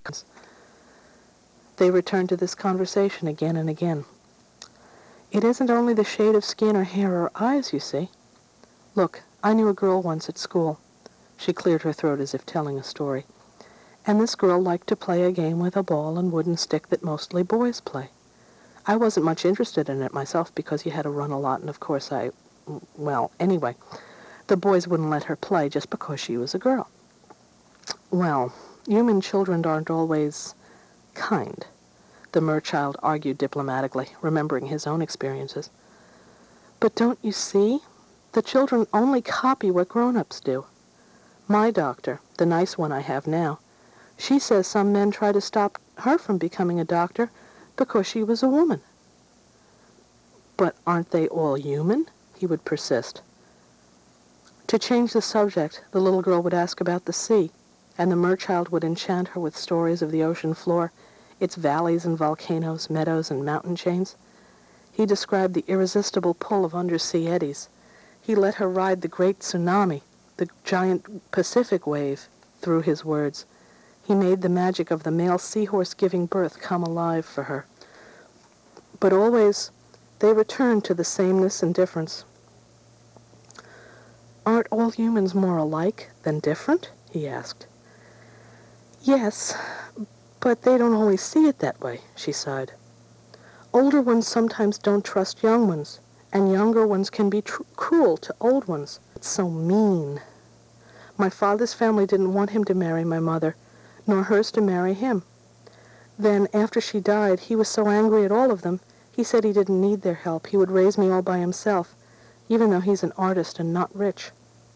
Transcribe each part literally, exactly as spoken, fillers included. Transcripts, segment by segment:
They returned to this conversation again and again. It isn't only the shade of skin or hair or eyes, you see. Look, I knew a girl once at school. She cleared her throat as if telling a story. And this girl liked to play a game with a ball and wooden stick that mostly boys play. I wasn't much interested in it myself because you had to run a lot, and of course I, well, anyway, the boys wouldn't let her play just because she was a girl. Well, human children aren't always kind, the Merchild argued diplomatically, remembering his own experiences. But don't you see? The children only copy what grown-ups do. My doctor, the nice one I have now, she says some men try to stop her from becoming a doctor because she was a woman. But aren't they all human? He would persist. To change the subject, the little girl would ask about the sea, and the Merchild would enchant her with stories of the ocean floor, its valleys and volcanoes, meadows and mountain chains. He described the irresistible pull of undersea eddies. He let her ride the great tsunami, the giant Pacific wave, through his words. He made the magic of the male seahorse giving birth come alive for her. But always they returned to the sameness and difference. Aren't all humans more alike than different? He asked. Yes, but they don't always see it that way, she sighed. Older ones sometimes don't trust young ones, and younger ones can be tr- cruel to old ones. It's so mean. My father's family didn't want him to marry my mother, nor hers to marry him. Then, after she died, he was so angry at all of them, he said he didn't need their help. He would raise me all by himself, even though he's an artist and not rich.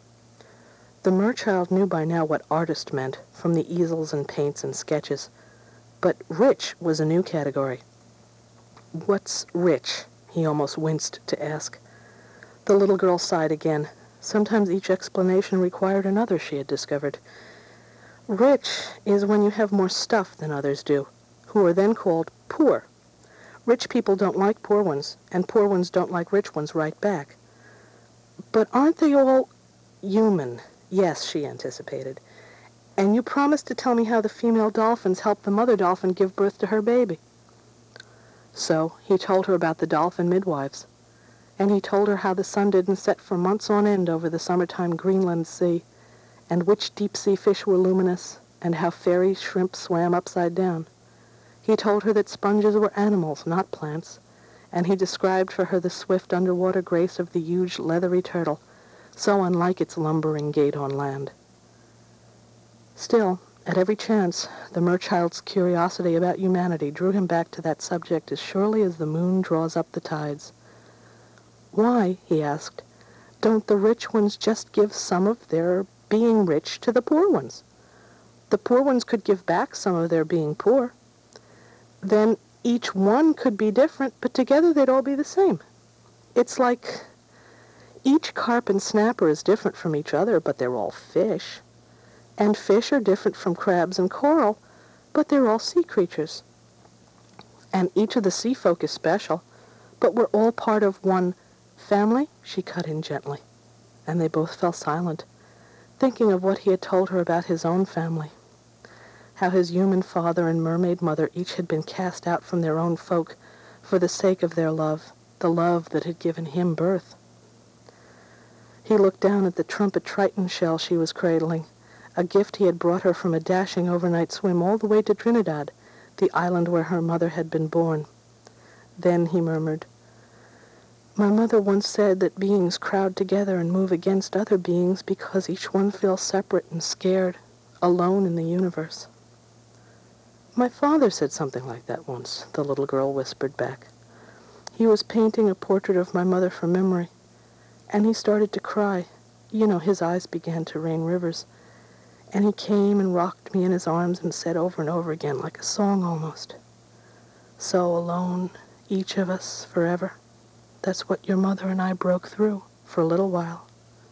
The Merchild knew by now what artist meant, from the easels and paints and sketches. But rich was a new category. What's rich? He almost winced to ask. The little girl sighed again. Sometimes each explanation required another, she had discovered. Rich is when you have more stuff than others do, who are then called poor. Rich people don't like poor ones, and poor ones don't like rich ones right back. But aren't they all human? Yes, she anticipated. And you promised to tell me how the female dolphins help the mother dolphin give birth to her baby. So he told her about the dolphin midwives, and he told her how the sun didn't set for months on end over the summertime Greenland Sea, and which deep-sea fish were luminous, and how fairy shrimp swam upside down. He told her that sponges were animals, not plants, and he described for her the swift underwater grace of the huge leathery turtle, so unlike its lumbering gait on land. Still, at every chance, the Merchild's curiosity about humanity drew him back to that subject as surely as the moon draws up the tides. Why, he asked, don't the rich ones just give some of their being rich to the poor ones? The poor ones could give back some of their being poor. Then each one could be different, but together they'd all be the same. It's like each carp and snapper is different from each other, but they're all fish. And fish are different from crabs and coral, but they're all sea creatures. And each of the sea folk is special, but we're all part of one family, she cut in gently. And they both fell silent, thinking of what he had told her about his own family, how his human father and mermaid mother each had been cast out from their own folk for the sake of their love, the love that had given him birth. He looked down at the trumpet triton shell she was cradling, a gift he had brought her from a dashing overnight swim all the way to Trinidad, the island where her mother had been born. Then he murmured, My mother once said that beings crowd together and move against other beings because each one feels separate and scared, alone in the universe. My father said something like that once, the little girl whispered back. He was painting a portrait of my mother from memory, and he started to cry. You know, his eyes began to rain rivers. And he came and rocked me in his arms and said over and over again, like a song almost, So alone, each of us, forever. That's what your mother and I broke through for a little while.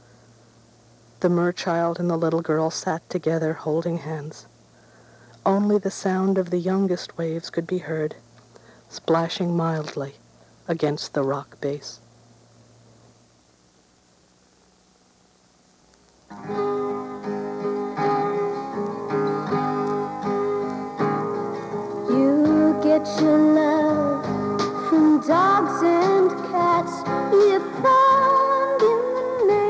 The Merchild and the little girl sat together, holding hands. Only the sound of the youngest waves could be heard, splashing mildly against the rock base. get your love from dogs and cats you found in the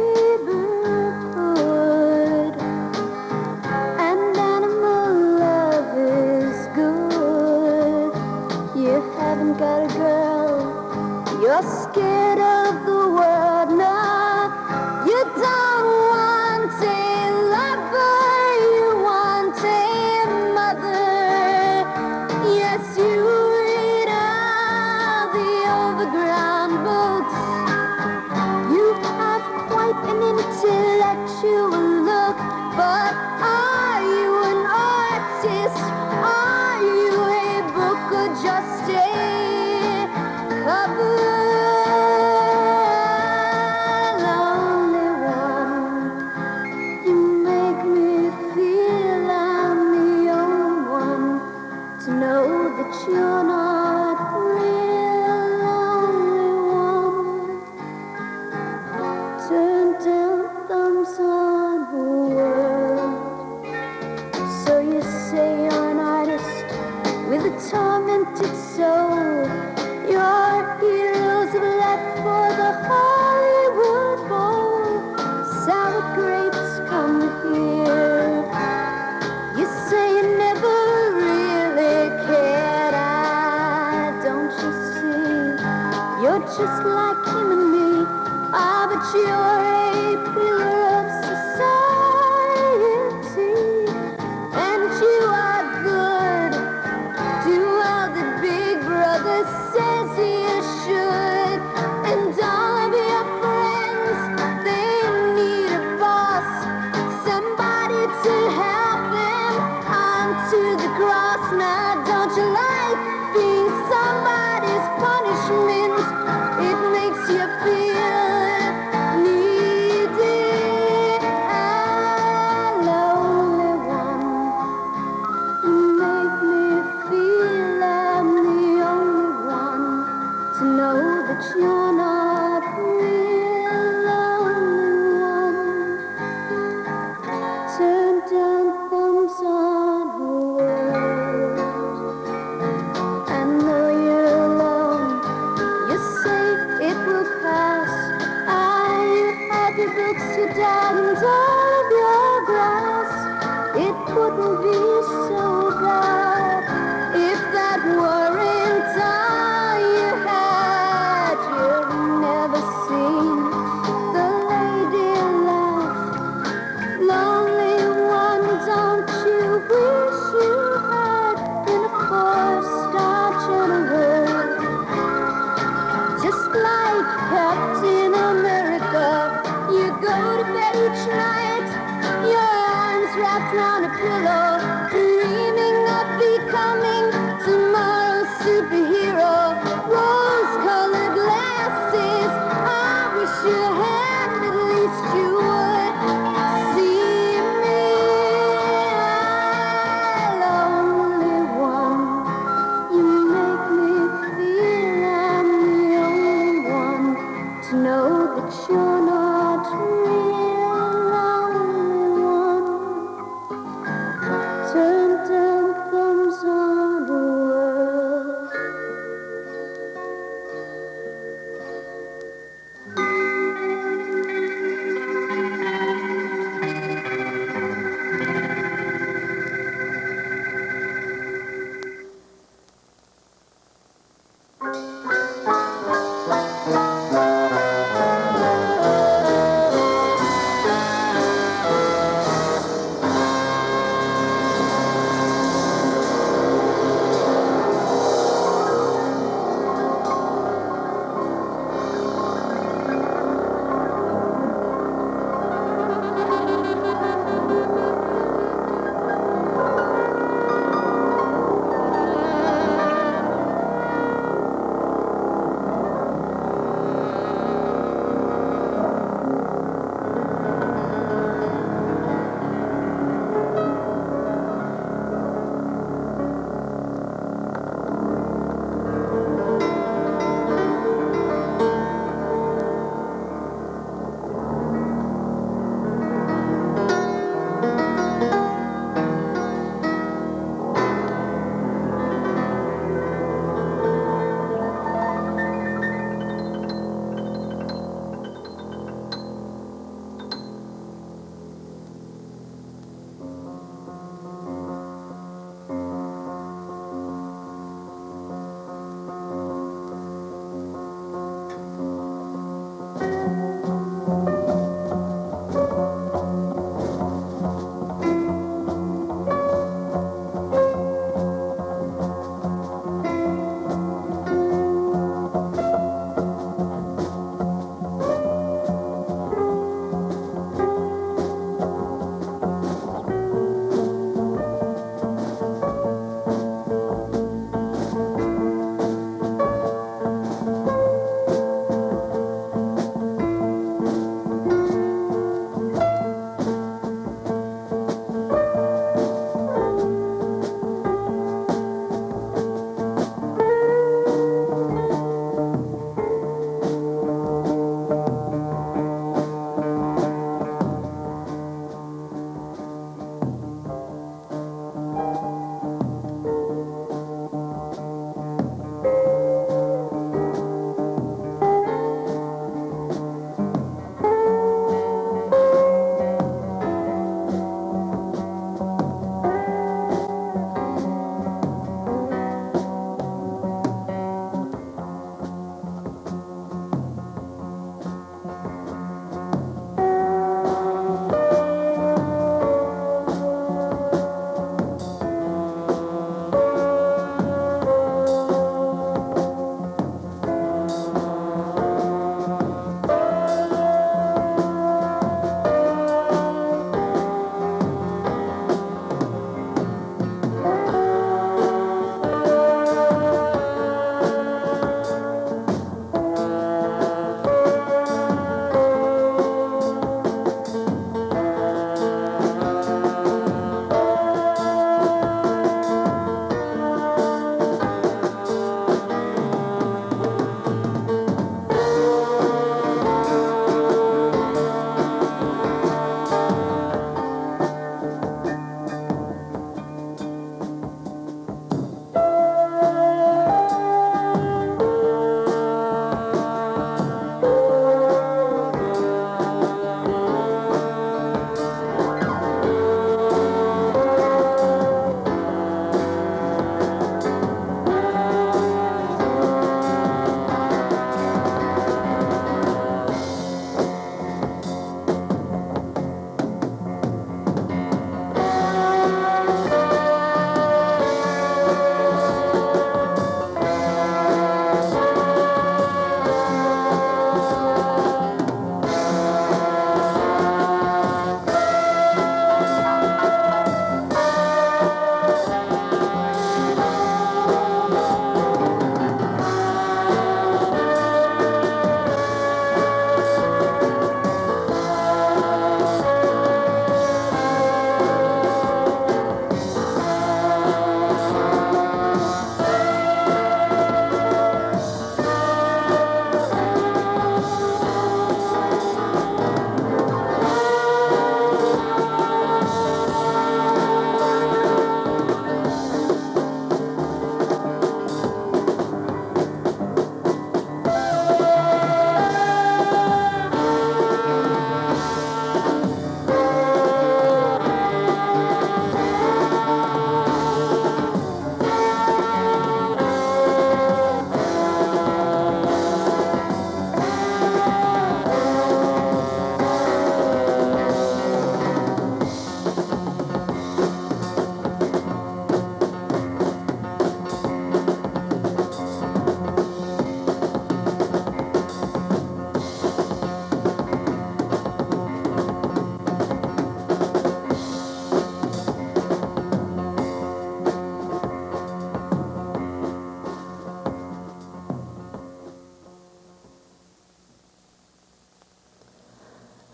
neighborhood. And animal love is good. You haven't got a girl, you're scared of the world. No, you don't want a lover, you want a mother. Yes, you read all the overground books. You have quite an intellectual look, but are you an artist? Are you a book or just a cover? Lonely one, you make me feel I'm the only one to know that you're not real. Lonely one, turn down thumbs on the world. So you say you're an artist with a tormented soul. Your heroes have left for the Hollywood Bowl. Sour grapes come here. You say you never really cared. I don't you see? You're just like him and me. Ah, but you're a pillar of society, and you are good. Do all that Big Brother says you should. And all of your friends, they need a boss, somebody to help them onto the cross. Now, don't you like being somebody's punishment? It makes you feel needy. Ah, lonely one, you make me feel I'm the only one to know that you're not real. Lonely one, turn down thumbs on the world.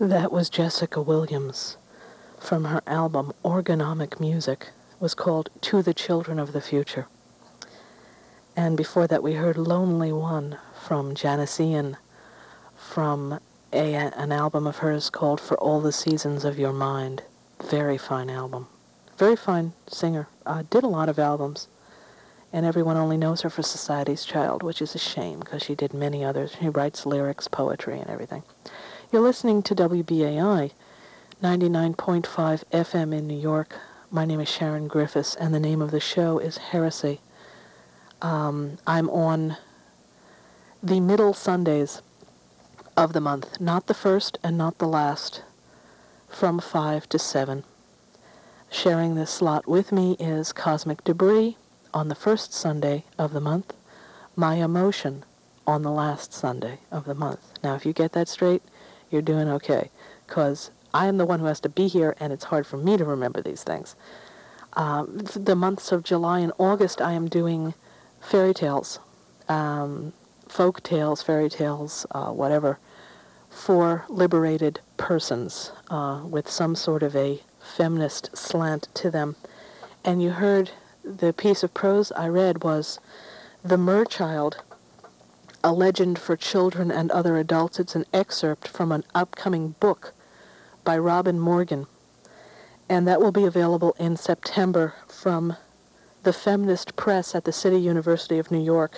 That was Jessica Williams from her album Orgonomic Music. It was called To the Children of the Future. And before that we heard Lonely One from Janice Ian from a, an album of hers called For All the Seasons of Your Mind. Very fine album. Very fine singer. Uh, did a lot of albums. And everyone only knows her for Society's Child, which is a shame because she did many others. She writes lyrics, poetry, and everything. You're listening to W B A I, ninety-nine point five F M in New York. My name is Sharon Griffiths, and the name of the show is Heresy. Um, I'm on the middle Sundays of the month, not the first and not the last, from five to seven. Sharing this slot with me is Cosmic Debris on the first Sunday of the month, My Emotion on the last Sunday of the month. Now, if you get that straight, you're doing okay, because I am the one who has to be here, and it's hard for me to remember these things. Um, the months of July and August, I am doing fairy tales, um, folk tales, fairy tales, uh, whatever, for liberated persons uh, with some sort of a feminist slant to them. And you heard the piece of prose I read was The Merchild, A Legend for Children and Other Adults. It's an excerpt from an upcoming book by Robin Morgan, and that will be available in September from the Feminist Press at the City University of New York.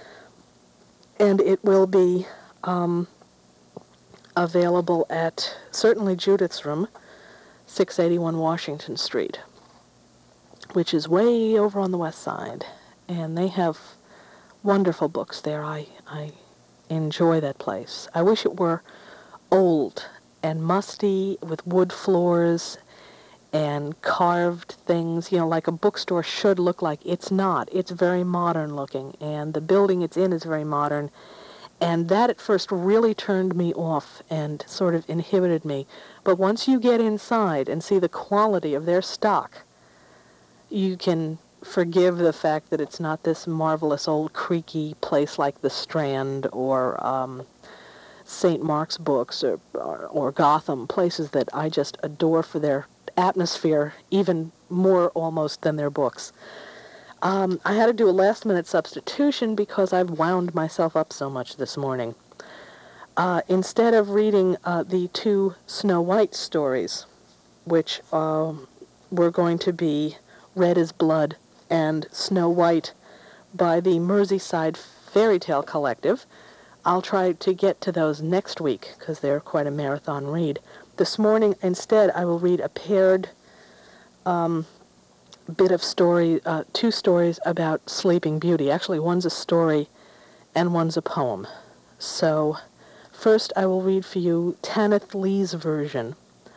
And it will be um, available at certainly Judith's Room, six eighty-one Washington Street, which is way over on the west side. And they have wonderful books there. I, I enjoy that place. I wish it were old and musty with wood floors and carved things, you know, like a bookstore should look like. It's not. It's very modern looking, and the building it's in is very modern. And that at first really turned me off and sort of inhibited me. But once you get inside and see the quality of their stock, you can forgive the fact that it's not this marvelous old creaky place like the Strand or um, Saint Mark's Books or, or, or Gotham, places that I just adore for their atmosphere, even more almost than their books. Um, I had to do a last-minute substitution because I've wound myself up so much this morning. Uh, instead of reading uh, the two Snow White stories, which uh, were going to be Red as Blood and Snow White by the Merseyside Fairy Tale Collective, I'll try to get to those next week because they're quite a marathon read. This morning, instead, I will read a paired um, bit of story, uh, two stories about Sleeping Beauty. Actually, one's a story and one's a poem. So, first I will read for you Tanith Lee's version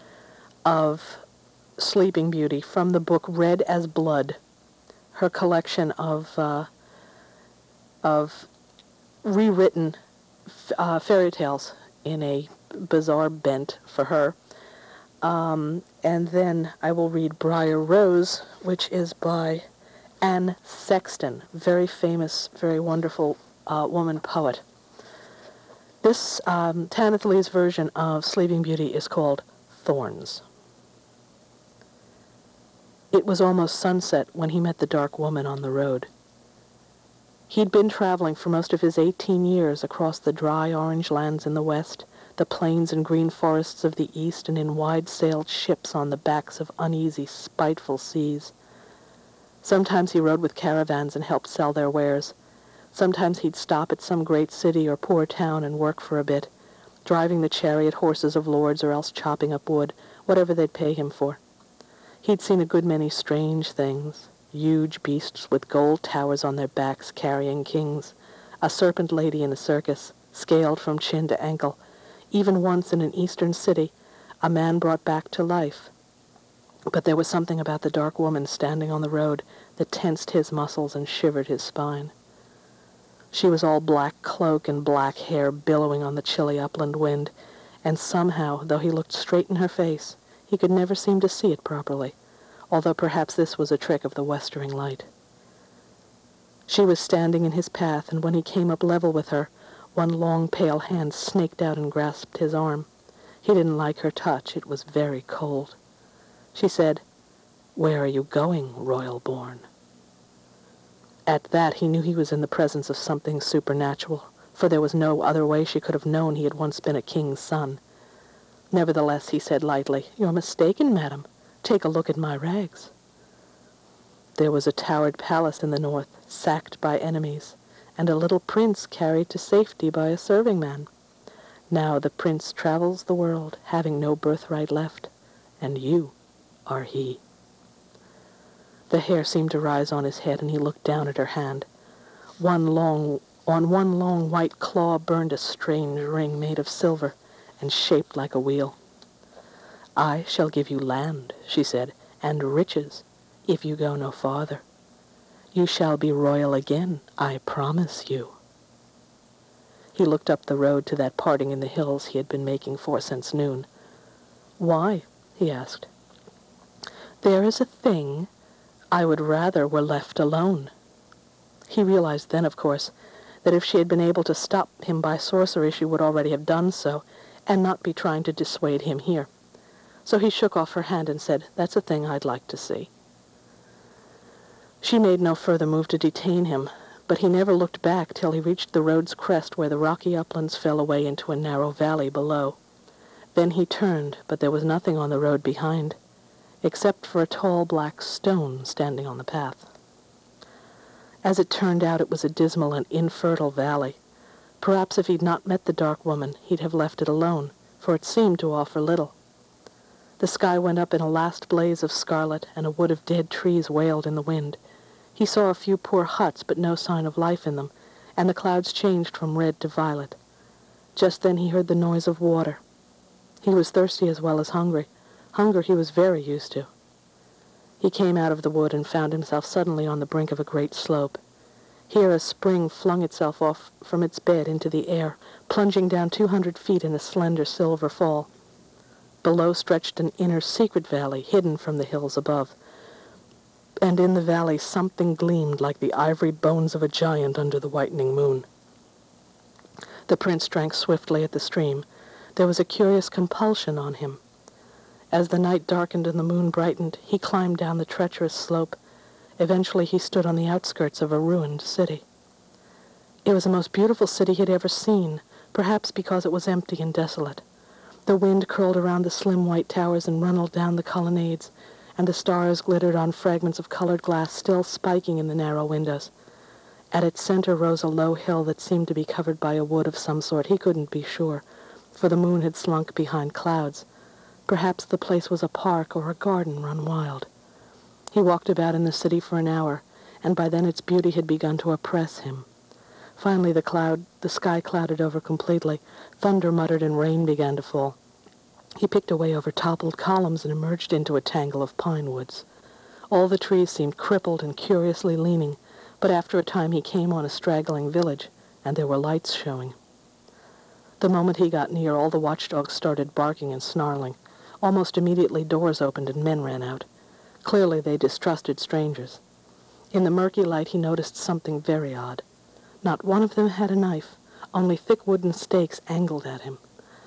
of Sleeping Beauty from the book Red as Blood, her collection of uh, of rewritten uh, fairy tales in a bizarre bent for her. Um, and then I will read Briar Rose, which is by Anne Sexton, very famous, very wonderful uh, woman poet. This um, Tanith Lee's version of Sleeping Beauty is called Thorns. It was almost sunset when he met the dark woman on the road. He'd been traveling for most of his eighteen years across the dry orange lands in the west, the plains and green forests of the east, and in wide-sailed ships on the backs of uneasy, spiteful seas. Sometimes he rode with caravans and helped sell their wares. Sometimes he'd stop at some great city or poor town and work for a bit, driving the chariot horses of lords or else chopping up wood, whatever they'd pay him for. He'd seen a good many strange things, huge beasts with gold towers on their backs carrying kings, a serpent lady in a circus, scaled from chin to ankle. Even once in an eastern city, a man brought back to life. But there was something about the dark woman standing on the road that tensed his muscles and shivered his spine. She was all black cloak and black hair billowing on the chilly upland wind, and somehow, though he looked straight in her face, he could never seem to see it properly, although perhaps this was a trick of the westering light. She was standing in his path, and when he came up level with her, one long pale hand snaked out and grasped his arm. He didn't like her touch. It was very cold. She said, "Where are you going, royal-born?" At that he knew he was in the presence of something supernatural, for there was no other way she could have known he had once been a king's son. Nevertheless, he said lightly, "You're mistaken, madam. Take a look at my rags." There was a towered palace in the north, sacked by enemies, and a little prince carried to safety by a serving-man. Now the prince travels the world, having no birthright left, and you are he. The hair seemed to rise on his head, and he looked down at her hand. One long, on one long white claw burned a strange ring made of silver and shaped like a wheel. "I shall give you land," she said, "and riches, if you go no farther. You shall be royal again, I promise you." He looked up the road to that parting in the hills he had been making for since noon. "Why?" he asked. "There is a thing I would rather were left alone." He realized then, of course, that if she had been able to stop him by sorcery, she would already have done so, and not be trying to dissuade him here. So he shook off her hand and said, "That's a thing I'd like to see." She made no further move to detain him, but he never looked back till he reached the road's crest where the rocky uplands fell away into a narrow valley below. Then he turned, but there was nothing on the road behind, except for a tall black stone standing on the path. As it turned out, it was a dismal and infertile valley. Perhaps if he'd not met the dark woman, he'd have left it alone, for it seemed to offer little. The sky went up in a last blaze of scarlet, and a wood of dead trees wailed in the wind. He saw a few poor huts, but no sign of life in them, and the clouds changed from red to violet. Just then he heard the noise of water. He was thirsty as well as hungry. Hunger he was very used to. He came out of the wood and found himself suddenly on the brink of a great slope. Here a spring flung itself off from its bed into the air, plunging down two hundred feet in a slender silver fall. Below stretched an inner secret valley, hidden from the hills above, and in the valley something gleamed like the ivory bones of a giant under the whitening moon. The prince drank swiftly at the stream. There was a curious compulsion on him. As the night darkened and the moon brightened, he climbed down the treacherous slope. Eventually he stood on the outskirts of a ruined city. It was the most beautiful city he had ever seen, perhaps because it was empty and desolate. The wind curled around the slim white towers and runneled down the colonnades, and the stars glittered on fragments of colored glass still spiking in the narrow windows. At its center rose a low hill that seemed to be covered by a wood of some sort. He couldn't be sure, for the moon had slunk behind clouds. Perhaps the place was a park or a garden run wild. He walked about in the city for an hour, and by then its beauty had begun to oppress him. Finally the cloud, the sky clouded over completely. Thunder muttered and rain began to fall. He picked away over toppled columns and emerged into a tangle of pine woods. All the trees seemed crippled and curiously leaning, but after a time he came on a straggling village, and there were lights showing. The moment he got near, all the watchdogs started barking and snarling. Almost immediately doors opened and men ran out. Clearly they distrusted strangers. In the murky light he noticed something very odd. Not one of them had a knife, only thick wooden stakes angled at him.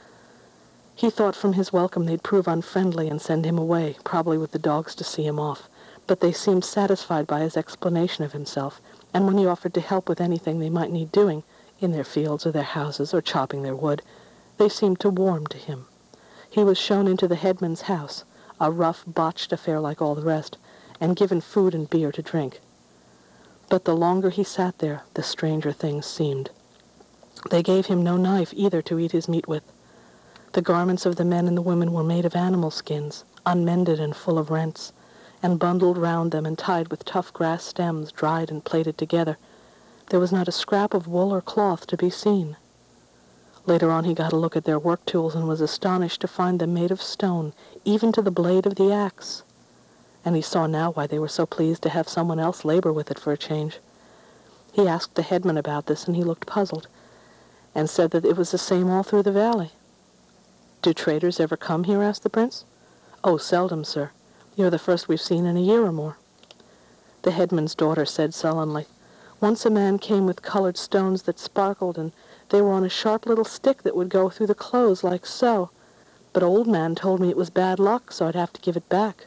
He thought from his welcome they'd prove unfriendly and send him away, probably with the dogs to see him off, but they seemed satisfied by his explanation of himself, and when he offered to help with anything they might need doing, in their fields or their houses or chopping their wood, they seemed to warm to him. He was shown into the headman's house, a rough, botched affair like all the rest, and given food and beer to drink. But the longer he sat there, the stranger things seemed. They gave him no knife either to eat his meat with. The garments of the men and the women were made of animal skins, unmended and full of rents, and bundled round them and tied with tough grass stems, dried and plaited together. There was not a scrap of wool or cloth to be seen. Later on he got a look at their work tools and was astonished to find them made of stone, even to the blade of the axe. And he saw now why they were so pleased to have someone else labor with it for a change. He asked the headman about this, and he looked puzzled, and said that it was the same all through the valley. "Do traders ever come here?" asked the prince. "Oh, seldom, sir. You're the first we've seen in a year or more." The headman's daughter said sullenly, "Once a man came with colored stones that sparkled, and they were on a sharp little stick that would go through the clothes like so. but Old Man told me it was bad luck, so I'd have to give it back."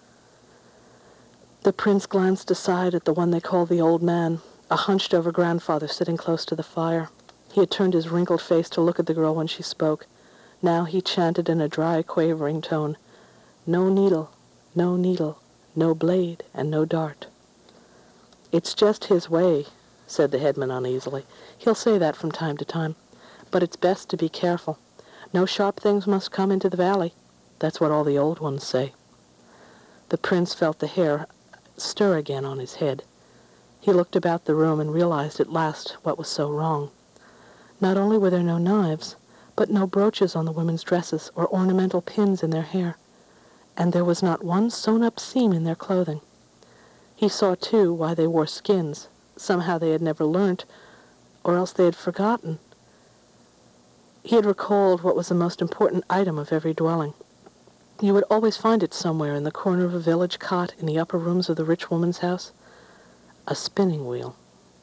The prince glanced aside at the one they called the Old Man, a hunched-over grandfather sitting close to the fire. He had turned his wrinkled face to look at the girl when she spoke. Now he chanted in a dry, quavering tone, "No needle, no needle, no blade, and no dart." "It's just his way," said the headman uneasily. "He'll say that from time to time. But it's best to be careful. No sharp things must come into the valley. That's what all the old ones say." The prince felt the hair stir again on his head. He looked about the room and realized at last what was so wrong. Not only were there no knives, but no brooches on the women's dresses or ornamental pins in their hair, and there was not one sewn-up seam in their clothing. He saw, too, why they wore skins. Somehow they had never learnt, or else they had forgotten. He had recalled what was the most important item of every dwelling. You would always find it somewhere in the corner of a village cot in the upper rooms of the rich woman's house. A spinning wheel.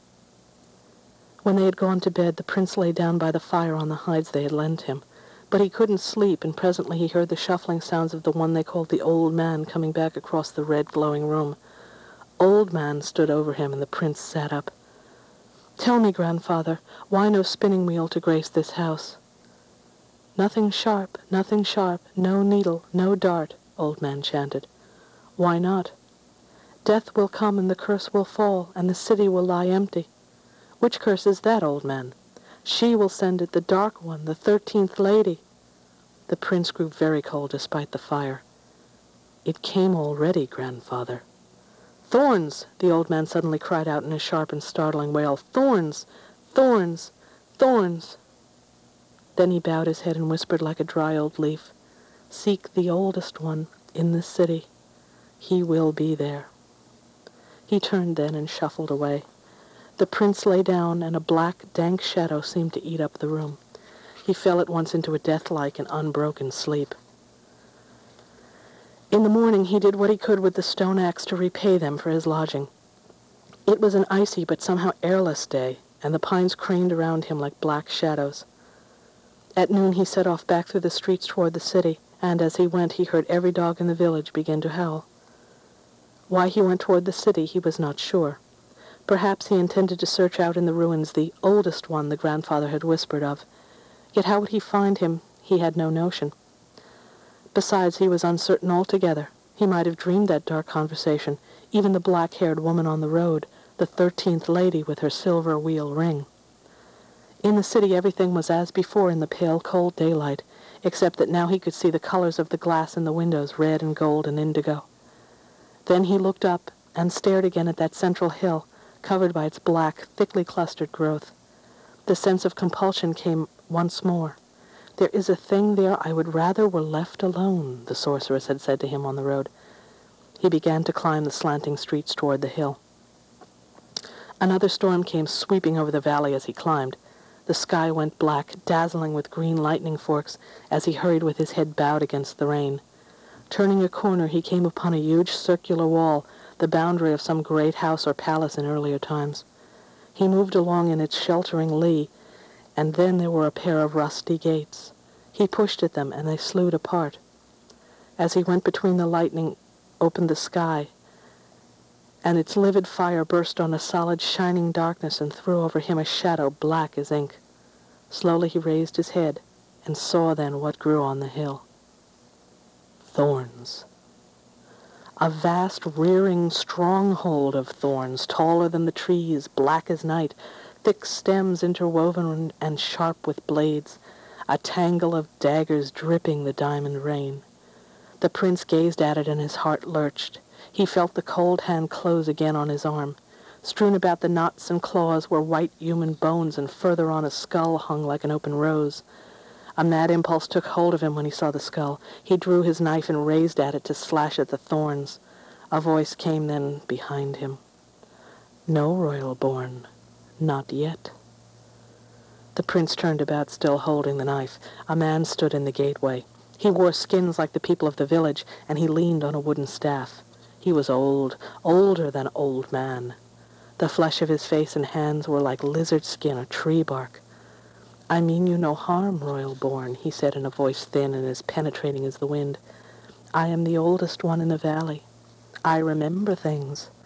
When they had gone to bed, the prince lay down by the fire on the hides they had lent him. But he couldn't sleep, and presently he heard the shuffling sounds of the one they called the Old Man coming back across the red, glowing room. Old Man stood over him, and the prince sat up. "Tell me, grandfather, why no spinning wheel to grace this house?" "Nothing sharp, nothing sharp, no needle, no dart," Old Man chanted. "Why not?" "Death will come and the curse will fall, and the city will lie empty." "Which curse is that, Old Man?" "She will send it, the Dark One, the thirteenth lady." The prince grew very cold despite the fire. "It came already, grandfather." "Thorns!" the old man suddenly cried out in a sharp and startling wail. "Thorns! Thorns! Thorns!" Then he bowed his head and whispered like a dry old leaf, "Seek the oldest one in the city. He will be there." He turned then and shuffled away. The prince lay down, and a black, dank shadow seemed to eat up the room. He fell at once into a death-like and unbroken sleep. In the morning he did what he could with the stone axe to repay them for his lodging. It was an icy but somehow airless day, and the pines craned around him like black shadows. At noon he set off back through the streets toward the city, and as he went he heard every dog in the village begin to howl. Why he went toward the city he was not sure. Perhaps he intended to search out in the ruins the oldest one the grandfather had whispered of. Yet how would he find him, he had no notion. Besides, he was uncertain altogether. He might have dreamed that dark conversation, even the black-haired woman on the road, the thirteenth lady with her silver wheel ring. In the city everything was as before in the pale, cold daylight, except that now he could see the colors of the glass in the windows, red and gold and indigo. Then he looked up and stared again at that central hill, covered by its black, thickly clustered growth. The sense of compulsion came once more. "There is a thing there I would rather were left alone," the sorceress had said to him on the road. He began to climb the slanting streets toward the hill. Another storm came sweeping over the valley as he climbed. The sky went black, dazzling with green lightning forks, as he hurried with his head bowed against the rain. Turning a corner, he came upon a huge circular wall, the boundary of some great house or palace in earlier times. He moved along in its sheltering lee, and then there were a pair of rusty gates. He pushed at them, and they slewed apart. As he went between the lightning, opened the sky, and its livid fire burst on a solid, shining darkness and threw over him a shadow black as ink. Slowly he raised his head, and saw then what grew on the hill. Thorns. A vast, rearing stronghold of thorns, taller than the trees, black as night, thick stems interwoven and sharp with blades, a tangle of daggers dripping the diamond rain. The prince gazed at it and his heart lurched. He felt the cold hand close again on his arm. Strewn about the knots and claws were white human bones, and further on a skull hung like an open rose. A mad impulse took hold of him when he saw the skull. He drew his knife and raised at it to slash at the thorns. A voice came then behind him. "No, royal-born, not yet." The prince turned about, still holding the knife. A man stood in the gateway. He wore skins like the people of the village, and he leaned on a wooden staff. He was old, older than Old Man. The flesh of his face and hands were like lizard skin or tree bark. I mean you no harm, royal-born, he said in a voice thin and as penetrating as the wind. I am the oldest one in the valley. I remember things.